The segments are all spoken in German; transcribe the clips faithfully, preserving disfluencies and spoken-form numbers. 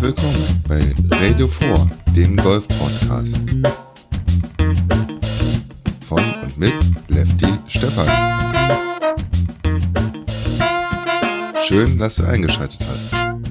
willkommen bei Radio vier, dem Golf-Podcast. Von und mit Lefty Stefan. Schön, dass du eingeschaltet hast.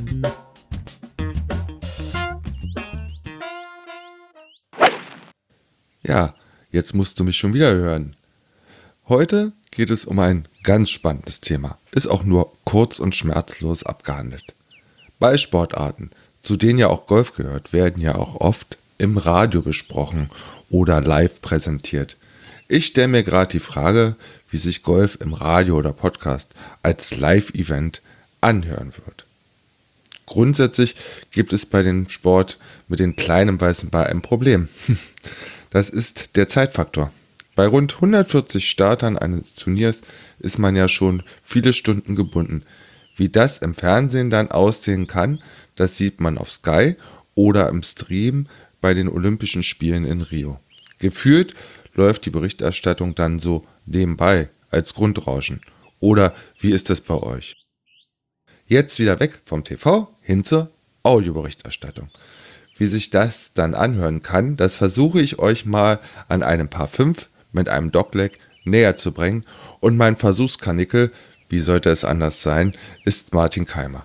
Ja, jetzt musst du mich schon wieder hören. Heute geht es um ein ganz spannendes Thema. Ist auch nur kurz und schmerzlos abgehandelt. Ballsportarten, zu denen ja auch Golf gehört, werden ja auch oft im Radio besprochen oder live präsentiert. Ich stelle mir gerade die Frage, wie sich Golf im Radio oder Podcast als Live-Event anhören wird. Grundsätzlich gibt es bei dem Sport mit dem kleinen weißen Ball ein Problem. Das ist der Zeitfaktor. Bei rund hundertvierzig Startern eines Turniers ist man ja schon viele Stunden gebunden. Wie das im Fernsehen dann aussehen kann, das sieht man auf Sky oder im Stream bei den Olympischen Spielen in Rio. Gefühlt läuft die Berichterstattung dann so nebenbei als Grundrauschen. Oder wie ist das bei euch? Jetzt wieder weg vom T V hin zur Audioberichterstattung. Wie sich das dann anhören kann, das versuche ich euch mal an einem Par fünf mit einem Dogleg näher zu bringen, und mein Versuchskanickel, wie sollte es anders sein, ist Martin Kaymer.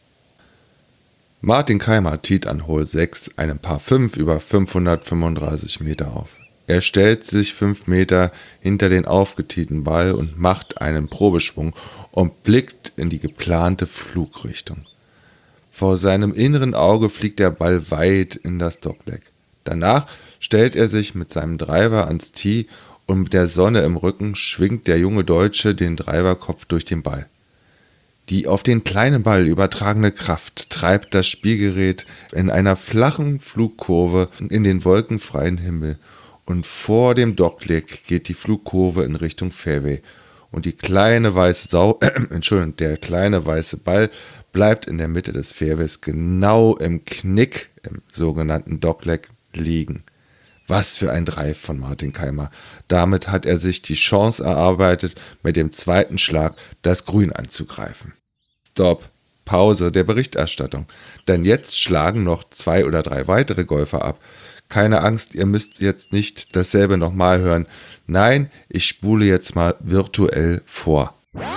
Martin Kaymer tiet an Hole sechs einem Par fünf über fünfhundertfünfunddreißig Meter auf. Er stellt sich fünf Meter hinter den aufgetieten Ball und macht einen Probeschwung und blickt in die geplante Flugrichtung. Vor seinem inneren Auge fliegt der Ball weit in das Dogleg. Danach stellt er sich mit seinem Driver ans Tee und mit der Sonne im Rücken schwingt der junge Deutsche den Driverkopf durch den Ball. Die auf den kleinen Ball übertragene Kraft treibt das Spielgerät in einer flachen Flugkurve in den wolkenfreien Himmel, und vor dem Dogleg geht die Flugkurve in Richtung Fairway und die kleine weiße Sau, äh, Entschuldigung, der kleine weiße Ball bleibt in der Mitte des Fairways genau im Knick im sogenannten Dogleg liegen. Was für ein Drive von Martin Kaymer. Damit hat er sich die Chance erarbeitet, mit dem zweiten Schlag das Grün anzugreifen. Stopp. Pause der Berichterstattung. Denn jetzt schlagen noch zwei oder drei weitere Golfer ab. Keine Angst, ihr müsst jetzt nicht dasselbe nochmal hören. Nein, ich spule jetzt mal virtuell vor.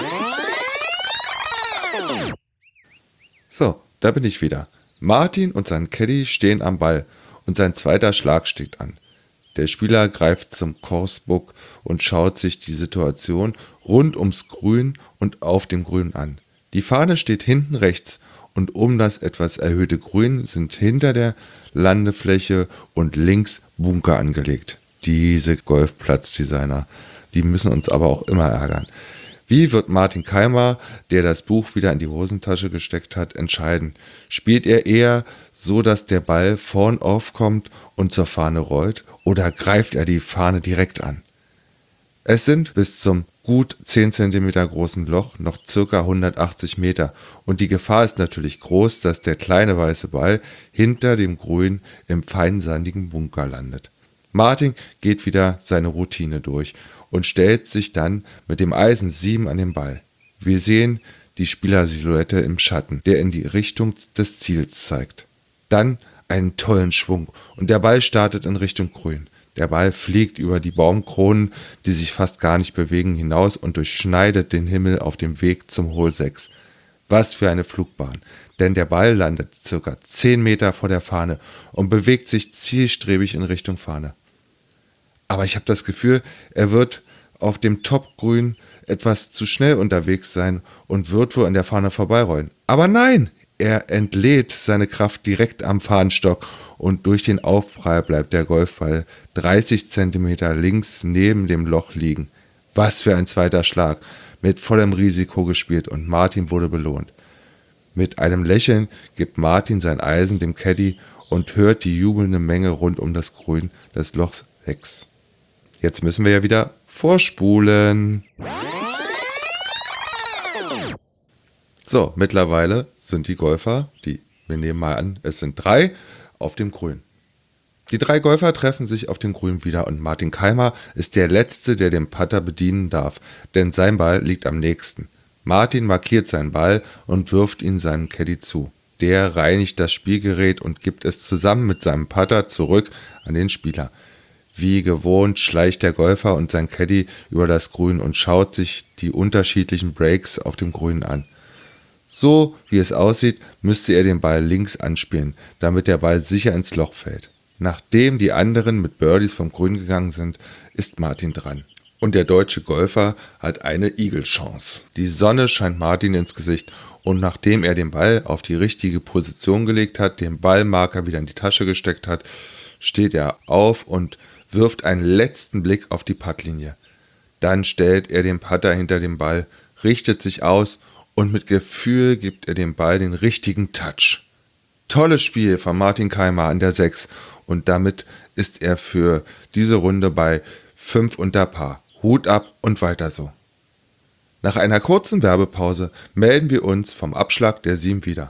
So, da bin ich wieder. Martin und sein Caddy stehen am Ball und sein zweiter Schlag steht an. Der Spieler greift zum Coursebook und schaut sich die Situation rund ums Grün und auf dem Grün an. Die Fahne steht hinten rechts und um das etwas erhöhte Grün sind hinter der Landefläche und links Bunker angelegt. Diese Golfplatzdesigner, die müssen uns aber auch immer ärgern. Wie wird Martin Kaymer, der das Buch wieder in die Hosentasche gesteckt hat, entscheiden? Spielt er eher so, dass der Ball vorn aufkommt und zur Fahne rollt, oder greift er die Fahne direkt an? Es sind bis zum gut zehn Zentimeter großen Loch noch ca. hundertachtzig Meter und die Gefahr ist natürlich groß, dass der kleine weiße Ball hinter dem Grün im feinsandigen Bunker landet. Martin geht wieder seine Routine durch und stellt sich dann mit dem Eisen sieben an den Ball. Wir sehen die Spielersilhouette im Schatten, der in die Richtung des Ziels zeigt. Dann einen tollen Schwung und der Ball startet in Richtung Grün. Der Ball fliegt über die Baumkronen, die sich fast gar nicht bewegen, hinaus und durchschneidet den Himmel auf dem Weg zum Hole sechs. Was für eine Flugbahn, denn der Ball landet ca. zehn Meter vor der Fahne und bewegt sich zielstrebig in Richtung Fahne. Aber ich habe das Gefühl, er wird auf dem Topgrün etwas zu schnell unterwegs sein und wird wohl an der Fahne vorbeirollen. Aber nein, er entlädt seine Kraft direkt am Fahnenstock und durch den Aufprall bleibt der Golfball dreißig Zentimeter links neben dem Loch liegen. Was für ein zweiter Schlag, mit vollem Risiko gespielt und Martin wurde belohnt. Mit einem Lächeln gibt Martin sein Eisen dem Caddy und hört die jubelnde Menge rund um das Grün des Lochs sechs. Jetzt müssen wir ja wieder vorspulen. So, mittlerweile sind die Golfer, die, wir nehmen mal an, es sind drei, auf dem Grün. Die drei Golfer treffen sich auf dem Grün wieder und Martin Kaymer ist der Letzte, der den Putter bedienen darf, denn sein Ball liegt am nächsten. Martin markiert seinen Ball und wirft ihn seinem Caddy zu. Der reinigt das Spielgerät und gibt es zusammen mit seinem Putter zurück an den Spieler. Wie gewohnt schleicht der Golfer und sein Caddy über das Grün und schaut sich die unterschiedlichen Breaks auf dem Grün an. So wie es aussieht, müsste er den Ball links anspielen, damit der Ball sicher ins Loch fällt. Nachdem die anderen mit Birdies vom Grün gegangen sind, ist Martin dran. Und der deutsche Golfer hat eine Eagle-Chance. Die Sonne scheint Martin ins Gesicht und nachdem er den Ball auf die richtige Position gelegt hat, den Ballmarker wieder in die Tasche gesteckt hat, steht er auf und wirft einen letzten Blick auf die Puttlinie. Dann stellt er den Putter hinter den Ball, richtet sich aus und mit Gefühl gibt er dem Ball den richtigen Touch. Tolles Spiel von Martin Keimer an der sechs und damit ist er für diese Runde bei fünf unter Par. Hut ab und weiter so. Nach einer kurzen Werbepause melden wir uns vom Abschlag der sieben wieder.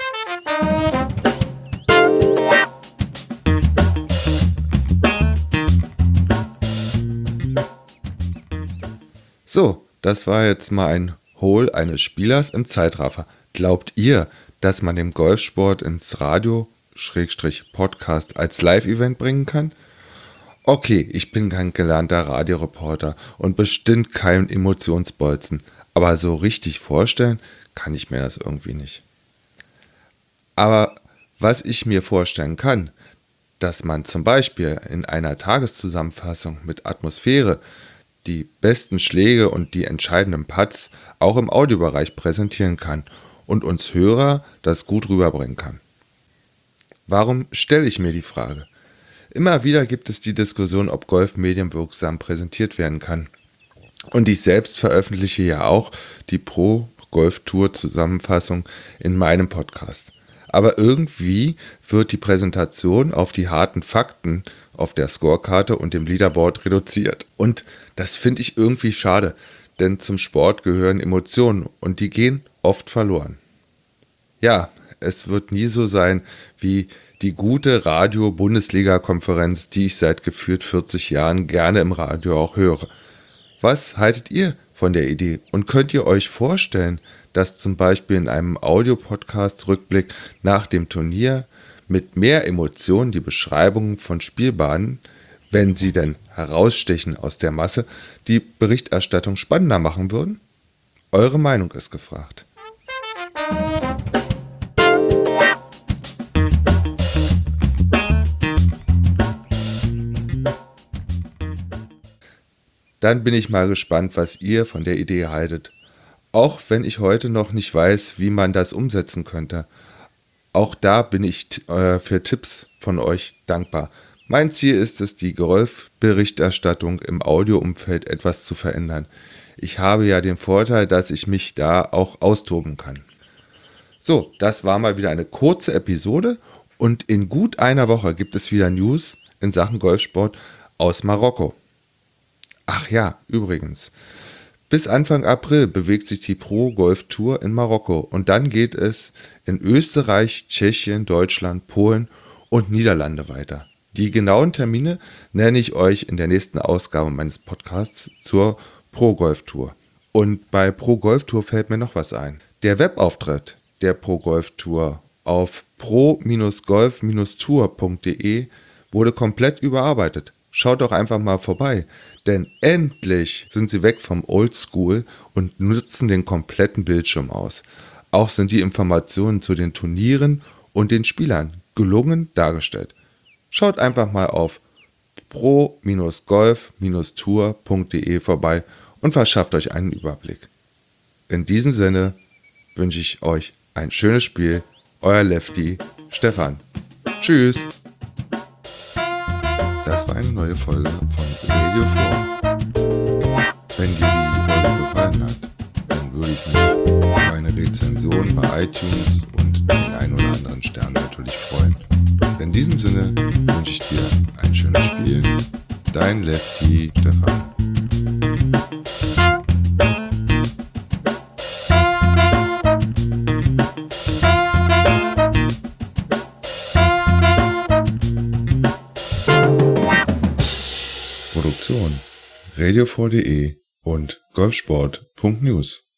So, das war jetzt mal ein Hole eines Spielers im Zeitraffer. Glaubt ihr, dass man den Golfsport ins Radio Podcast als Live-Event bringen kann? Okay, ich bin kein gelernter Radioreporter und bestimmt kein Emotionsbolzen, aber so richtig vorstellen kann ich mir das irgendwie nicht. Aber was ich mir vorstellen kann, dass man zum Beispiel in einer Tageszusammenfassung mit Atmosphäre die besten Schläge und die entscheidenden Putts auch im Audiobereich präsentieren kann und uns Hörer das gut rüberbringen kann. Warum stelle ich mir die Frage? Immer wieder gibt es die Diskussion, ob Golf medienwirksam präsentiert werden kann. Und ich selbst veröffentliche ja auch die Pro-Golf-Tour-Zusammenfassung in meinem Podcast. Aber irgendwie wird die Präsentation auf die harten Fakten auf der Scorekarte und dem Leaderboard reduziert. Und das finde ich irgendwie schade, denn zum Sport gehören Emotionen und die gehen oft verloren. Ja, es wird nie so sein wie die gute Radio-Bundesliga-Konferenz, die ich seit gefühlt vierzig Jahren gerne im Radio auch höre. Was haltet ihr von der Idee? Und könnt ihr euch vorstellen, dass zum Beispiel in einem Audiopodcast-Rückblick nach dem Turnier mit mehr Emotionen die Beschreibungen von Spielbahnen, wenn sie denn herausstechen aus der Masse, die Berichterstattung spannender machen würden? Eure Meinung ist gefragt. Dann bin ich mal gespannt, was ihr von der Idee haltet. Auch wenn ich heute noch nicht weiß, wie man das umsetzen könnte. Auch da bin ich äh, für Tipps von euch dankbar. Mein Ziel ist es, die Golfberichterstattung im Audioumfeld etwas zu verändern. Ich habe ja den Vorteil, dass ich mich da auch austoben kann. So, das war mal wieder eine kurze Episode und in gut einer Woche gibt es wieder News in Sachen Golfsport aus Marokko. Ach ja, übrigens, bis Anfang April bewegt sich die Pro-Golf-Tour in Marokko und dann geht es in Österreich, Tschechien, Deutschland, Polen und Niederlande weiter. Die genauen Termine nenne ich euch in der nächsten Ausgabe meines Podcasts zur Pro-Golf-Tour. Und bei Pro-Golf-Tour fällt mir noch was ein. Der Webauftritt der Pro-Golf-Tour auf pro golf tour punkt de wurde komplett überarbeitet. Schaut doch einfach mal vorbei, denn endlich sind sie weg vom Oldschool und nutzen den kompletten Bildschirm aus. Auch sind die Informationen zu den Turnieren und den Spielern gelungen dargestellt. Schaut einfach mal auf pro golf tour punkt de vorbei und verschafft euch einen Überblick. In diesem Sinne wünsche ich euch ein schönes Spiel. Euer Lefty Stefan. Tschüss. Das war eine neue Folge von Radio vier. Wenn dir die Folge gefallen hat, dann würde ich mich über eine Rezension bei iTunes und den ein oder anderen Stern natürlich freuen. In diesem Sinne wünsche ich dir ein schönes Spiel. Dein Lefty Stefan. Produktion radio vier punkt de und golfsport punkt news